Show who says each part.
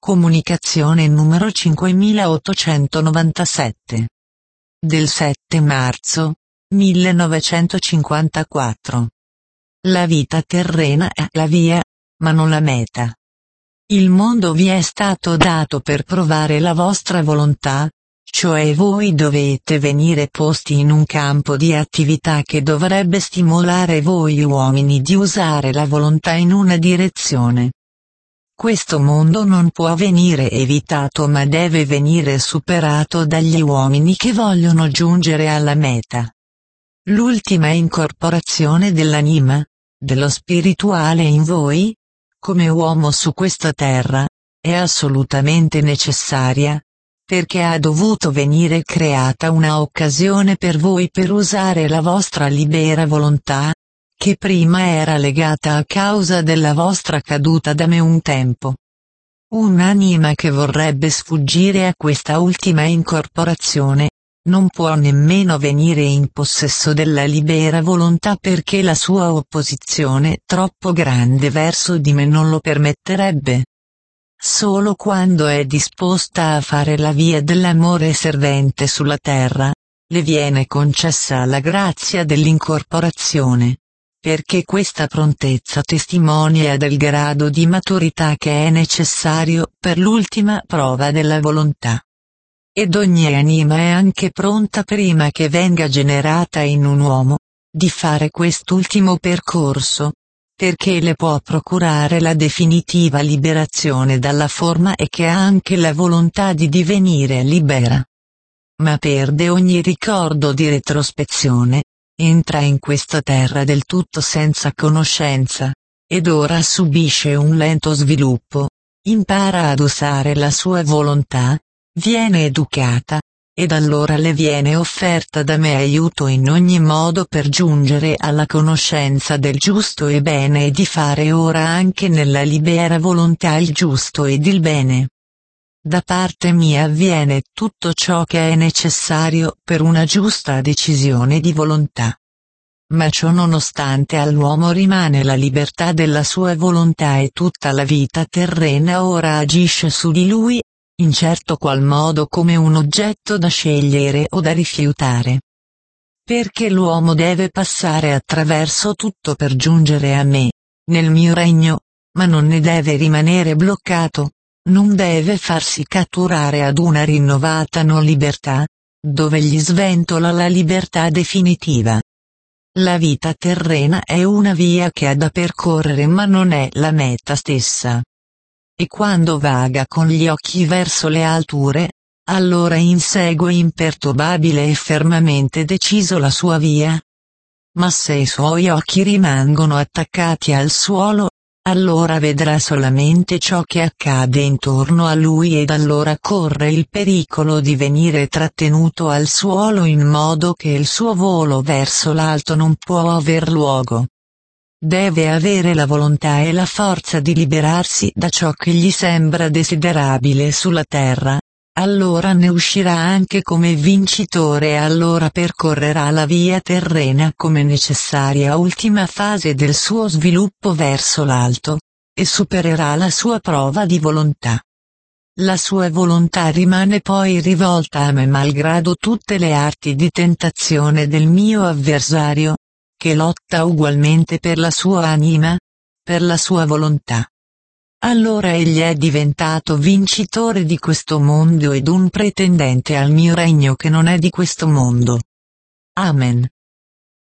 Speaker 1: Comunicazione numero 5897. Del 7 marzo 1954. La vita terrena è la via, ma non la meta. Il mondo vi è stato dato per provare la vostra volontà, cioè voi dovete venire posti in un campo di attività che dovrebbe stimolare voi uomini di usare la volontà in una direzione. Questo mondo non può venire evitato ma deve venire superato dagli uomini che vogliono giungere alla meta. L'ultima incorporazione dell'anima, dello spirituale in voi, come uomo su questa terra, è assolutamente necessaria, perché ha dovuto venire creata una occasione per voi per usare la vostra libera volontà, che prima era legata a causa della vostra caduta da me un tempo. Un'anima che vorrebbe sfuggire a questa ultima incorporazione, non può nemmeno venire in possesso della libera volontà perché la sua opposizione troppo grande verso di me non lo permetterebbe. Solo quando è disposta a fare la via dell'amore servente sulla terra, le viene concessa la grazia dell'incorporazione, perché questa prontezza testimonia del grado di maturità che è necessario per l'ultima prova della volontà. Ed ogni anima è anche pronta prima che venga generata in un uomo, di fare quest'ultimo percorso, perché le può procurare la definitiva liberazione dalla forma e che ha anche la volontà di divenire libera. Ma perde ogni ricordo di retrospezione, entra in questa terra del tutto senza conoscenza, ed ora subisce un lento sviluppo, impara ad usare la sua volontà, viene educata, ed allora le viene offerta da me aiuto in ogni modo per giungere alla conoscenza del giusto e bene e di fare ora anche nella libera volontà il giusto ed il bene. Da parte mia avviene tutto ciò che è necessario per una giusta decisione di volontà. Ma ciò nonostante all'uomo rimane la libertà della sua volontà e tutta la vita terrena ora agisce su di lui, in certo qual modo come un oggetto da scegliere o da rifiutare. Perché l'uomo deve passare attraverso tutto per giungere a me, nel mio regno, ma non ne deve rimanere bloccato, non deve farsi catturare ad una rinnovata non libertà, dove gli sventola la libertà definitiva. La vita terrena è una via che ha da percorrere ma non è la meta stessa. E quando vaga con gli occhi verso le alture, allora insegue imperturbabile e fermamente deciso la sua via. Ma se i suoi occhi rimangono attaccati al suolo, allora vedrà solamente ciò che accade intorno a lui ed allora corre il pericolo di venire trattenuto al suolo in modo che il suo volo verso l'alto non può aver luogo. Deve avere la volontà e la forza di liberarsi da ciò che gli sembra desiderabile sulla terra, allora ne uscirà anche come vincitore e allora percorrerà la via terrena come necessaria ultima fase del suo sviluppo verso l'alto, e supererà la sua prova di volontà. La sua volontà rimane poi rivolta a me malgrado tutte le arti di tentazione del mio avversario, che lotta ugualmente per la sua anima, per la sua volontà. Allora egli è diventato vincitore di questo mondo ed un pretendente al mio regno che non è di questo mondo. Amen.